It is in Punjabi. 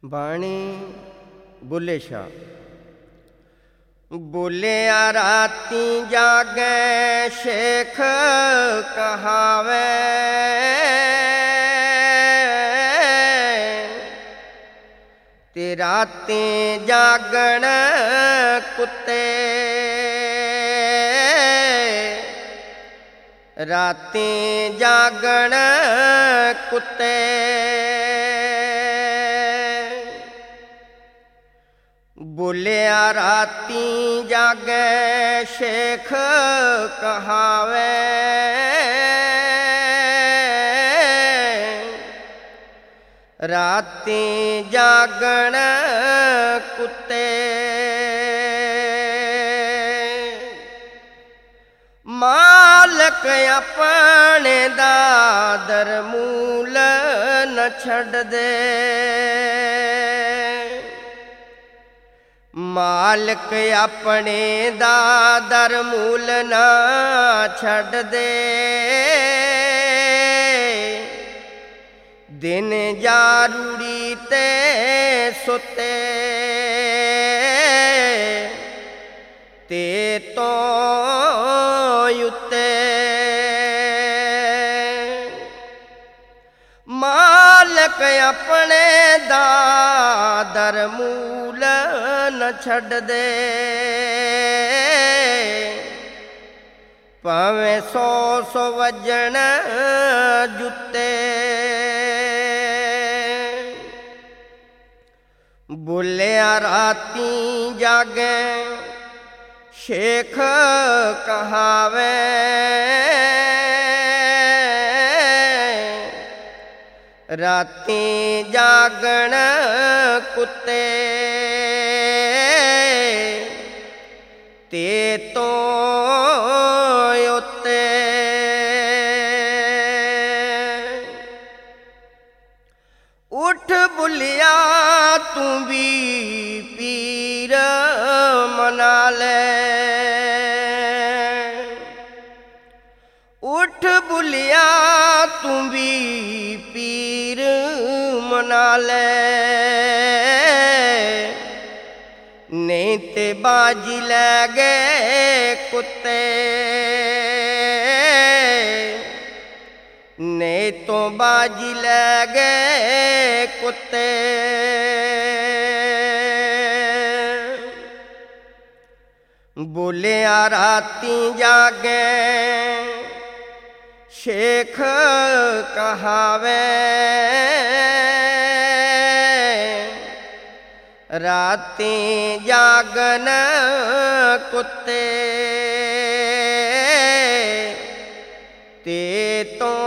ਬਾਣੀ ਬੁੱਲੇ ਸ਼ਾਹ। ਬੋਲਿਆ ਰਾਤੀ ਜਾਗੈ ਸ਼ੇਖ ਕਹਾਵੇ, ਤੇ ਰਾਤੀ ਜਾਗਣ ਕੁੱਤੇ, ਰਾਤੀ ਜਾਗਣ ਕੁੱਤੇ। ਬੋਲਿਆ ਰਾਤੀ ਜਾਗੈ ਸ਼ੇਖ ਕਹਾਵੇ, ਰਾਤੀ ਜਾਗਣ ਕੁੱਤੇ। ਮਾਲਕ ਆਪਣੇ ਦਾ ਦਰ ਮੂਲ ਨ ਛੱਡਦੇ, ਮਾਲਕ ਆਪਣੇ ਦਾ ਦਰ ਮੂਲ ਨਾ ਛੱਡਦੇ। ਦਿਨ ਜਾਰੂੜੀ ਤੇ ਸੁੱਤੇ, ਤੇ ਤੋਂ ਉੱਤੇ। ਮਾਲਕ ਆਪਣੇ ਦਾ ਦਰ ਮੂਲ ਨ ਛੱਡਦੇ, ਭਾਵੇਂ 100 ਵੱਜਣ ਜੁੱਤੇ। ਬੋਲਿਆ ਰਾਤੀ ਜਾਗੈ ਸ਼ੇਖ ਕਹਾਵੇ, ਰਾਤੀ ਜਾਗਣ ਕੁੱਤੇ, ਤੇ ਤੋਂ ਉੱਤੇ। ਉੱਠ ਬੁੱਲਿਆ ਤੂੰ ਵੀ ਪੀਰ ਮਨਾ ਲੈ, ਉੱਠ ਬੁੱਲਿਆ ਤੂੰ ਵੀ ਪੀਰ ਮਨਾ ਲੈ। ਨਹੀਂ ਤੇ ਬਾਜੀ ਲੈ ਗਏ ਕੁੱਤੇ, ਨਹੀਂ ਤੋਂ ਬਾਜੀ ਲੈ ਗਏ ਕੁੱਤੇ। ਬੋਲਿਆ ਰਾਤੀ ਜਾਗੈ ਸ਼ੇਖ ਕਹਾਵੇ, ਰਾਤੀ ਜਾਗਣ ਕੁੱਤੇ, ਤੇ ਤੋਂ